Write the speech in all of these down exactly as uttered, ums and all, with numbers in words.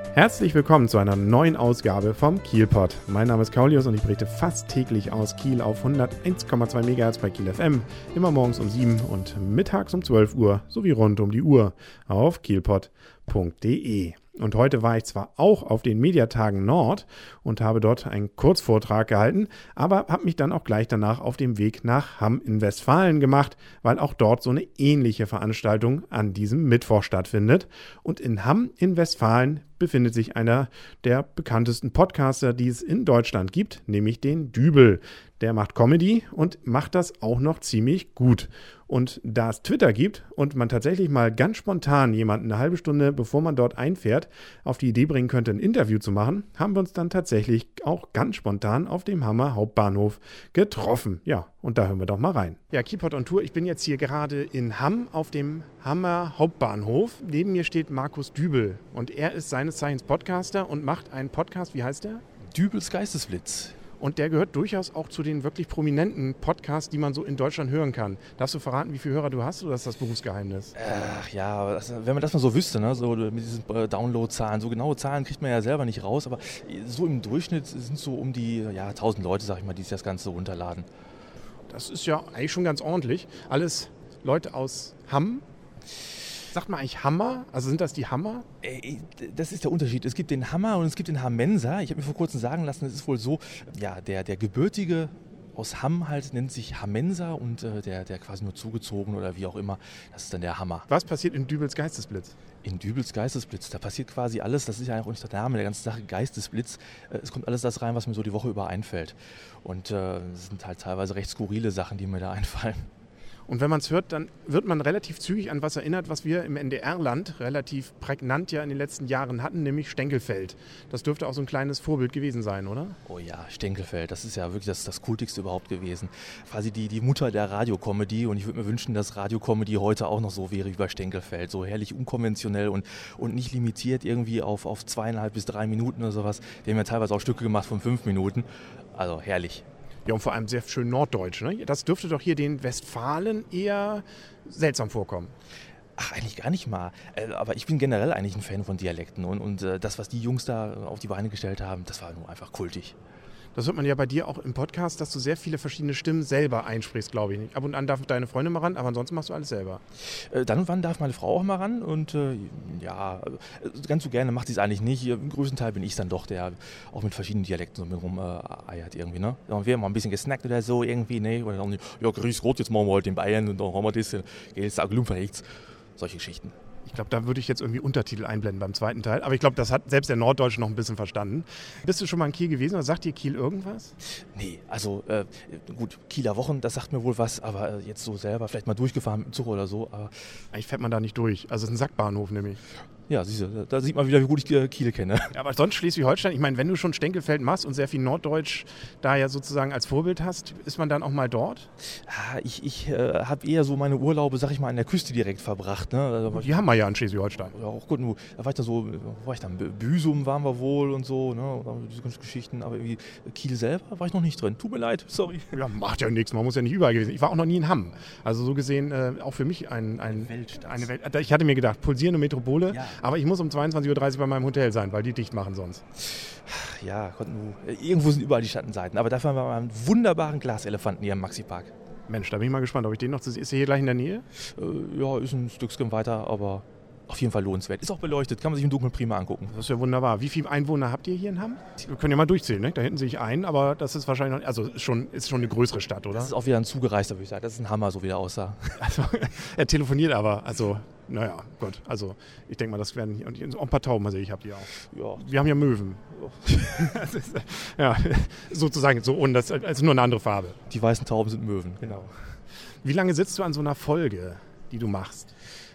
Herzlich willkommen zu einer neuen Ausgabe vom Kielpod. Mein Name ist Kaulius und ich berichte fast täglich aus Kiel auf hunderteins Komma zwei Megahertz bei Kiel F M, immer morgens um sieben und mittags um zwölf Uhr sowie rund um die Uhr auf kielpod punkt de. Und heute war ich zwar auch auf den Mediatagen Nord und habe dort einen Kurzvortrag gehalten, aber habe mich dann auch gleich danach auf dem Weg nach Hamm in Westfalen gemacht, weil auch dort so eine ähnliche Veranstaltung an diesem Mittwoch stattfindet. Und in Hamm in Westfalen befindet sich einer der bekanntesten Podcaster, die es in Deutschland gibt, nämlich den Dübel. Der macht Comedy und macht das auch noch ziemlich gut. Und da es Twitter gibt und man tatsächlich mal ganz spontan jemanden eine halbe Stunde, bevor man dort einfährt, auf die Idee bringen könnte, ein Interview zu machen, haben wir uns dann tatsächlich auch ganz spontan auf dem Hammer Hauptbahnhof getroffen. Ja, und da hören wir doch mal rein. Ja, Kielpod on Tour. Ich bin jetzt hier gerade in Hamm auf dem Hammer Hauptbahnhof. Neben mir steht Markus Dübel und er ist seines Zeichens Podcaster und macht einen Podcast. Wie heißt der? Dübels Geistesblitz. Und der gehört durchaus auch zu den wirklich prominenten Podcasts, die man so in Deutschland hören kann. Darfst du verraten, wie viele Hörer du hast, oder ist das Berufsgeheimnis? Ach ja, das, wenn man das mal so wüsste, ne, so mit diesen äh, Download-Zahlen, so genaue Zahlen kriegt man ja selber nicht raus, aber so im Durchschnitt sind es so um die ja, tausend Leute, sag ich mal, die sich das Ganze runterladen. Das ist ja eigentlich schon ganz ordentlich. Alles Leute aus Hamm. Sagt man eigentlich Hammer? Also sind das die Hammer? Das ist der Unterschied. Es gibt den Hammer und es gibt den Hammenser. Ich habe mir vor kurzem sagen lassen, es ist wohl so, ja, der, der Gebürtige aus Hamm halt nennt sich Hammenser und äh, der, der quasi nur zugezogen oder wie auch immer, das ist dann der Hammer. Was passiert in Dübels Geistesblitz? In Dübels Geistesblitz, da passiert quasi alles, das ist ja auch nicht der Name der ganzen Sache, Geistesblitz. Es kommt alles das rein, was mir so die Woche über einfällt. Und äh, es sind halt teilweise recht skurrile Sachen, die mir da einfallen. Und wenn man es hört, dann wird man relativ zügig an was erinnert, was wir im N D R-Land relativ prägnant ja in den letzten Jahren hatten, nämlich Stenkelfeld. Das dürfte auch so ein kleines Vorbild gewesen sein, oder? Oh ja, Stenkelfeld, das ist ja wirklich das, das Kultigste überhaupt gewesen. Quasi die, die Mutter der Radiokomödie und ich würde mir wünschen, dass Radiokomödie heute auch noch so wäre wie bei Stenkelfeld. So herrlich unkonventionell und, und nicht limitiert irgendwie auf, auf zweieinhalb bis drei Minuten oder sowas. Die haben ja teilweise auch Stücke gemacht von fünf Minuten. Also herrlich. Ja, und vor allem sehr schön norddeutsch. Ne? Das dürfte doch hier den Westfalen eher seltsam vorkommen. Ach, eigentlich gar nicht mal. Aber ich bin generell eigentlich ein Fan von Dialekten. Und, und das, was die Jungs da auf die Beine gestellt haben, das war nur einfach kultig. Das hört man ja bei dir auch im Podcast, dass du sehr viele verschiedene Stimmen selber einsprichst, glaube ich nicht. Ab und an darf deine Freundin mal ran, aber ansonsten machst du alles selber. Äh, dann und wann darf meine Frau auch mal ran und äh, ja, ganz so gerne macht sie es eigentlich nicht. Im größten Teil bin ich dann doch, der auch mit verschiedenen Dialekten so mit rum äh, eiert irgendwie, ne? Dann werden wir mal ein bisschen gesnackt oder so irgendwie, ne? Oder dann, ja, grüß Gott, jetzt machen wir halt den Bayern und dann haben wir das, geht jetzt auch rechts. Solche Geschichten. Ich glaube, da würde ich jetzt irgendwie Untertitel einblenden beim zweiten Teil. Aber ich glaube, das hat selbst der Norddeutsche noch ein bisschen verstanden. Bist du schon mal in Kiel gewesen oder sagt dir Kiel irgendwas? Nee, also äh, gut, Kieler Wochen, das sagt mir wohl was, aber äh, jetzt so selber, vielleicht mal durchgefahren mit dem Zug oder so. Aber eigentlich fährt man da nicht durch. Also es ist ein Sackbahnhof nämlich. Ja, siehst du, da sieht man wieder, wie gut ich äh, Kiel kenne. Ja, aber sonst Schleswig-Holstein, ich meine, wenn du schon Stenkelfeld machst und sehr viel Norddeutsch da ja sozusagen als Vorbild hast, ist man dann auch mal dort? Ah, ich ich äh, habe eher so meine Urlaube, sag ich mal, an der Küste direkt verbracht. Ne? Also, die haben wir ja in Schleswig-Holstein. Ja, auch gut, da war ich dann so, wo war ich dann? Büsum waren wir wohl und so, ne? Diese ganzen Geschichten, aber irgendwie Kiel selber war ich noch nicht drin. Tut mir leid, sorry. Ja, macht ja nichts, man muss ja nicht überall gewesen. Ich war auch noch nie in Hamm. Also so gesehen äh, auch für mich ein, ein, Weltstadt. eine Welt. Ich hatte mir gedacht, pulsierende Metropole, ja. Aber ich muss um zweiundzwanzig Uhr dreißig bei meinem Hotel sein, weil die dicht machen sonst. Ja, konnten, irgendwo sind überall die Schattenseiten, aber dafür haben wir mal einen wunderbaren Glaselefanten hier im Maxi-Park. Mensch, da bin ich mal gespannt, ob ich den noch zu sehen. Ist der hier gleich in der Nähe? Äh, ja, ist ein Stückchen weiter, aber auf jeden Fall lohnenswert. Ist auch beleuchtet, kann man sich im Dunkeln prima angucken. Das ist ja wunderbar. Wie viele Einwohner habt ihr hier in Hamm? Wir können ja mal durchzählen, ne? Da hinten sehe ich einen, aber das ist wahrscheinlich noch, also ist schon, ist schon eine größere Stadt, oder? Das ist auch wieder ein Zugereister, würde ich sagen. Das ist ein Hammer, so wie der aussah. Also, er telefoniert aber, also, naja, Gott. Also, ich denke mal, das werden hier, und auch ein paar Tauben, sehe ich, habt ihr auch. Ja. Wir haben ja Möwen. Das ist, ja, sozusagen, so, und das ist nur eine andere Farbe. Die weißen Tauben sind Möwen. Genau. Wie lange sitzt du an so einer Folge, die du machst?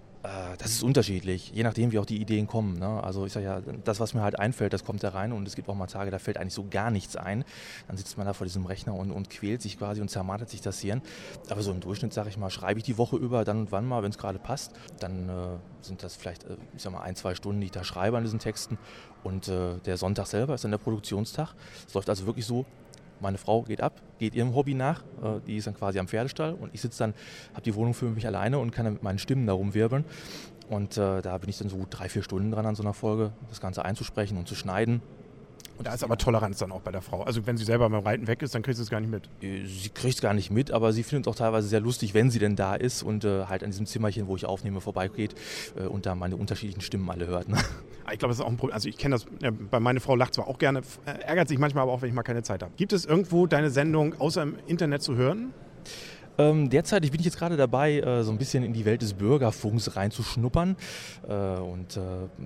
Das ist unterschiedlich, je nachdem, wie auch die Ideen kommen. Ne? Also ich sage ja, das, was mir halt einfällt, das kommt da rein und es gibt auch mal Tage, da fällt eigentlich so gar nichts ein. Dann sitzt man da vor diesem Rechner und, und quält sich quasi und zermartert sich das Hirn. Aber so im Durchschnitt, sage ich mal, schreibe ich die Woche über, dann und wann mal, wenn es gerade passt. Dann äh, sind das vielleicht, äh, ich sag mal, ein, zwei Stunden, die ich da schreibe an diesen Texten. Und äh, der Sonntag selber ist dann der Produktionstag. Es läuft also wirklich so, Meine Frau geht ab, geht ihrem Hobby nach, äh, die ist dann quasi am Pferdestall und ich sitze dann, habe die Wohnung für mich alleine und kann dann mit meinen Stimmen da rumwirbeln. Und äh, da bin ich dann so gut drei, vier Stunden dran an so einer Folge, das Ganze einzusprechen und zu schneiden. Und da ist aber Toleranz dann auch bei der Frau. Also wenn sie selber beim Reiten weg ist, dann kriegt sie es gar nicht mit. Sie kriegt es gar nicht mit, aber sie findet es auch teilweise sehr lustig, wenn sie denn da ist und äh, halt an diesem Zimmerchen, wo ich aufnehme, vorbeigeht äh, und da meine unterschiedlichen Stimmen alle hört. Ne? Ich glaube, das ist auch ein Problem. Also ich kenne das, ja, bei meiner Frau lacht zwar auch gerne, äh, ärgert sich manchmal aber auch, wenn ich mal keine Zeit habe. Gibt es irgendwo deine Sendung außer im Internet zu hören? Ähm, derzeit bin ich jetzt gerade dabei, äh, so ein bisschen in die Welt des Bürgerfunks reinzuschnuppern. Äh, und äh,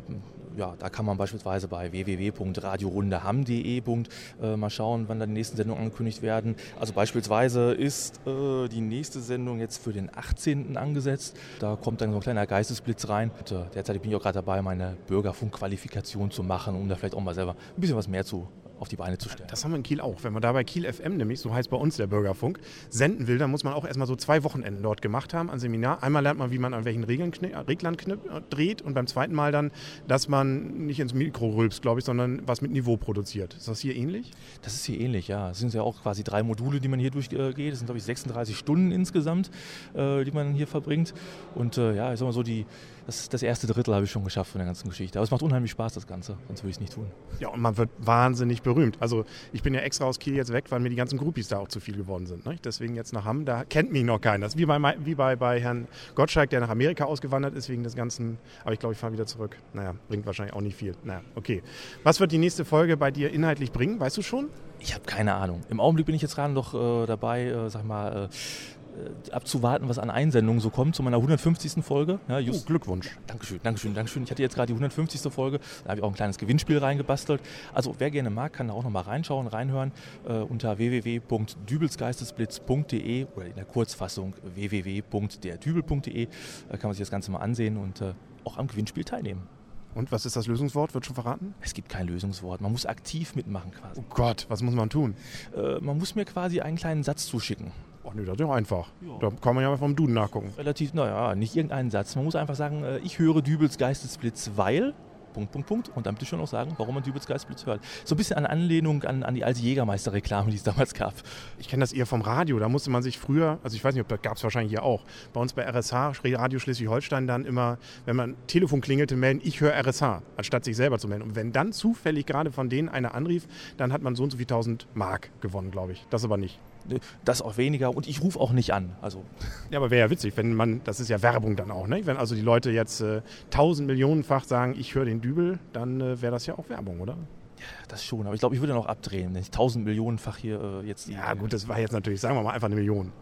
ja, da kann man beispielsweise bei w w w punkt radiorundeham punkt d e äh, mal schauen, wann da die nächsten Sendungen angekündigt werden. Also beispielsweise ist äh, die nächste Sendung jetzt für den achtzehnten angesetzt. Da kommt dann so ein kleiner Geistesblitz rein. Und, äh, derzeit bin ich auch gerade dabei, meine Bürgerfunk-Qualifikation zu machen, um da vielleicht auch mal selber ein bisschen was mehr zu auf die Beine zu stellen. Das haben wir in Kiel auch. Wenn man da bei Kiel F M nämlich, so heißt bei uns der Bürgerfunk, senden will, dann muss man auch erstmal so zwei Wochenenden dort gemacht haben, ein Seminar. Einmal lernt man, wie man an welchen Regeln kn- Reglern kn- dreht und beim zweiten Mal dann, dass man nicht ins Mikro rülpst, glaube ich, sondern was mit Niveau produziert. Ist das hier ähnlich? Das ist hier ähnlich, ja. Es sind ja auch quasi drei Module, die man hier durchgeht. Das sind, glaube ich, sechsunddreißig Stunden insgesamt, äh, die man hier verbringt. Und äh, ja, ich sag mal so, die, das, das erste Drittel habe ich schon geschafft von der ganzen Geschichte. Aber es macht unheimlich Spaß, das Ganze. Sonst würde ich es nicht tun. Ja, und man wird wahnsinnig berühmt. Also ich bin ja extra aus Kiel jetzt weg, weil mir die ganzen Groupies da auch zu viel geworden sind. Ne? Deswegen jetzt nach Hamm, da kennt mich noch keiner. Das ist wie bei, wie bei, bei Herrn Gottschalk, der nach Amerika ausgewandert ist wegen des Ganzen. Aber ich glaube, ich fahre wieder zurück. Naja, bringt wahrscheinlich auch nicht viel. Naja, okay. Was wird die nächste Folge bei dir inhaltlich bringen? Weißt du schon? Ich habe keine Ahnung. Im Augenblick bin ich jetzt gerade noch äh, dabei, äh, sag mal, äh, abzuwarten, was an Einsendungen so kommt zu meiner hundertfünfzigsten Folge. Ja, just, oh, Glückwunsch. Dankeschön, Dankeschön, Dankeschön. Ich hatte jetzt gerade die hundertfünfzigste Folge, da habe ich auch ein kleines Gewinnspiel reingebastelt. Also wer gerne mag, kann da auch nochmal reinschauen, reinhören äh, unter w w w punkt dübelsgeistesblitz punkt d e oder in der Kurzfassung w w w punkt der dübel punkt d e. Da kann man sich das Ganze mal ansehen und äh, auch am Gewinnspiel teilnehmen. Und was ist das Lösungswort? Wird schon verraten? Es gibt kein Lösungswort. Man muss aktiv mitmachen quasi. Oh Gott, was muss man tun? Äh, man muss mir quasi einen kleinen Satz zuschicken. Ach nee, das ist ja einfach. Ja. Da kann man ja vom Duden nachgucken. Relativ, naja, nicht irgendeinen Satz. Man muss einfach sagen, äh, ich höre Dübels Geistesblitz, weil... Punkt, Punkt, Punkt. Und dann bitte schon auch sagen, warum man Dübels Geistesblitz hört. So ein bisschen an Anlehnung an, an die alte Jägermeister-Reklame, die es damals gab. Ich kenne das eher vom Radio. Da musste man sich früher, also ich weiß nicht, ob das gab es wahrscheinlich hier auch, bei uns bei R S H, Radio Schleswig-Holstein, dann immer, wenn man Telefon klingelte, melden, ich höre R S H, anstatt sich selber zu melden. Und wenn dann zufällig gerade von denen einer anrief, dann hat man so und so viel tausend Mark gewonnen, glaube ich. Das aber nicht. Das auch weniger und ich rufe auch nicht an. Also. Ja, aber wäre ja witzig, wenn man, das ist ja Werbung dann auch, ne? Wenn also die Leute jetzt äh, tausend Millionenfach sagen, ich höre den Dübel, dann äh, wäre das ja auch Werbung, oder? Ja, das schon, aber ich glaube, ich würde dann auch abdrehen, wenn ich tausend Millionenfach hier äh, jetzt... Ja gut, das war jetzt natürlich, sagen wir mal, einfach eine Million.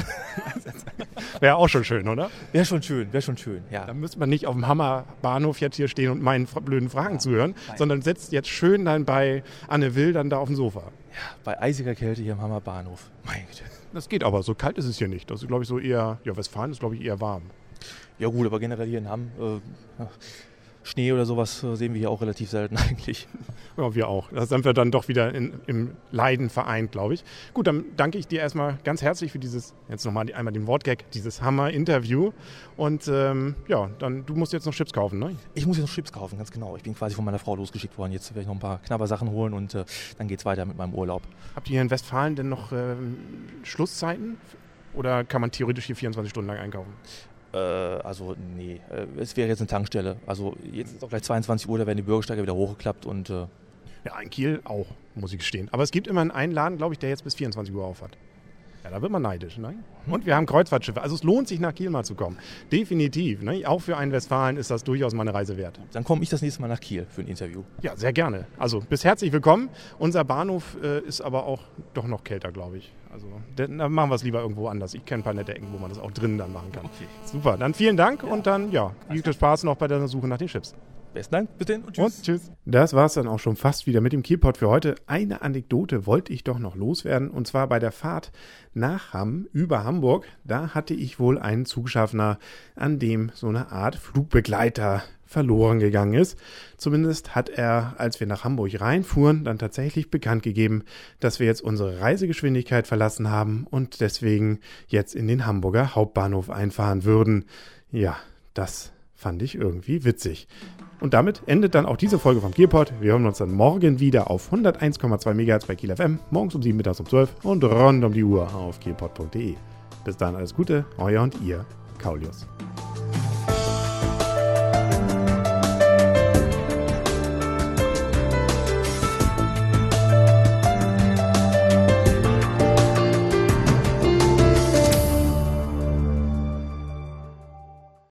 Wäre auch schon schön, oder? Wäre schon schön, wäre schon schön, ja. Da müsste man nicht auf dem Hammerbahnhof jetzt hier stehen und meinen blöden Fragen ja, zuhören, nein. sondern sitzt jetzt schön dann bei Anne Will dann da auf dem Sofa. Ja, bei eisiger Kälte hier am Hammerbahnhof. Meine Güte. Das geht aber, so kalt ist es hier nicht. Das ist, glaube ich, so eher, ja, Westfalen ist, glaube ich, eher warm. Ja gut, aber generell hier in Hamm, äh, Schnee oder sowas äh, sehen wir hier auch relativ selten eigentlich. Ja, wir auch. Da sind wir dann doch wieder in, im Leiden vereint, glaube ich. Gut, dann danke ich dir erstmal ganz herzlich für dieses, jetzt nochmal einmal den Wortgag, dieses Hammer-Interview. Und ähm, ja, dann, du musst jetzt noch Chips kaufen, ne? Ich muss jetzt noch Chips kaufen, ganz genau. Ich bin quasi von meiner Frau losgeschickt worden. Jetzt werde ich noch ein paar Knabbersachen holen und äh, dann geht es weiter mit meinem Urlaub. Habt ihr hier in Westfalen denn noch ähm, Schlusszeiten? Oder kann man theoretisch hier vierundzwanzig Stunden lang einkaufen? Also nee, es wäre jetzt eine Tankstelle. Also jetzt ist auch gleich zweiundzwanzig Uhr, da werden die Bürgersteige wieder hochgeklappt und... Äh ja, in Kiel auch, muss ich gestehen. Aber es gibt immerhin einen Laden, glaube ich, der jetzt bis vierundzwanzig Uhr auf hat. Ja, da wird man neidisch, ne? Und wir haben Kreuzfahrtschiffe. Also es lohnt sich, nach Kiel mal zu kommen. Definitiv. Ne? Auch für einen Westfalen ist das durchaus mal eine Reise wert. Dann komme ich das nächste Mal nach Kiel für ein Interview. Ja, sehr gerne. Also bis herzlich willkommen. Unser Bahnhof äh, ist aber auch doch noch kälter, glaube ich. Also dann machen wir es lieber irgendwo anders. Ich kenne ein paar nette Ecken, wo man das auch drinnen dann machen kann. Okay. Super, dann vielen Dank ja. und dann ja, viel Spaß noch bei der Suche nach den Chips. Besten Dank, bitte und tschüss. Und tschüss. Das war es dann auch schon fast wieder mit dem Kielpot für heute. Eine Anekdote wollte ich doch noch loswerden und zwar bei der Fahrt nach Hamm über Hamburg. Da hatte ich wohl einen Zugschaffner, an dem so eine Art Flugbegleiter verloren gegangen ist. Zumindest hat er, als wir nach Hamburg reinfuhren, dann tatsächlich bekannt gegeben, dass wir jetzt unsere Reisegeschwindigkeit verlassen haben und deswegen jetzt in den Hamburger Hauptbahnhof einfahren würden. Ja, das fand ich irgendwie witzig. Und damit endet dann auch diese Folge vom KielPod. Wir hören uns dann morgen wieder auf hunderteins Komma zwei Megahertz bei Kiel F M, morgens um sieben, mittags um zwölf und rund um die Uhr auf kielpod punkt de. Bis dann alles Gute, euer und ihr, Kaulius.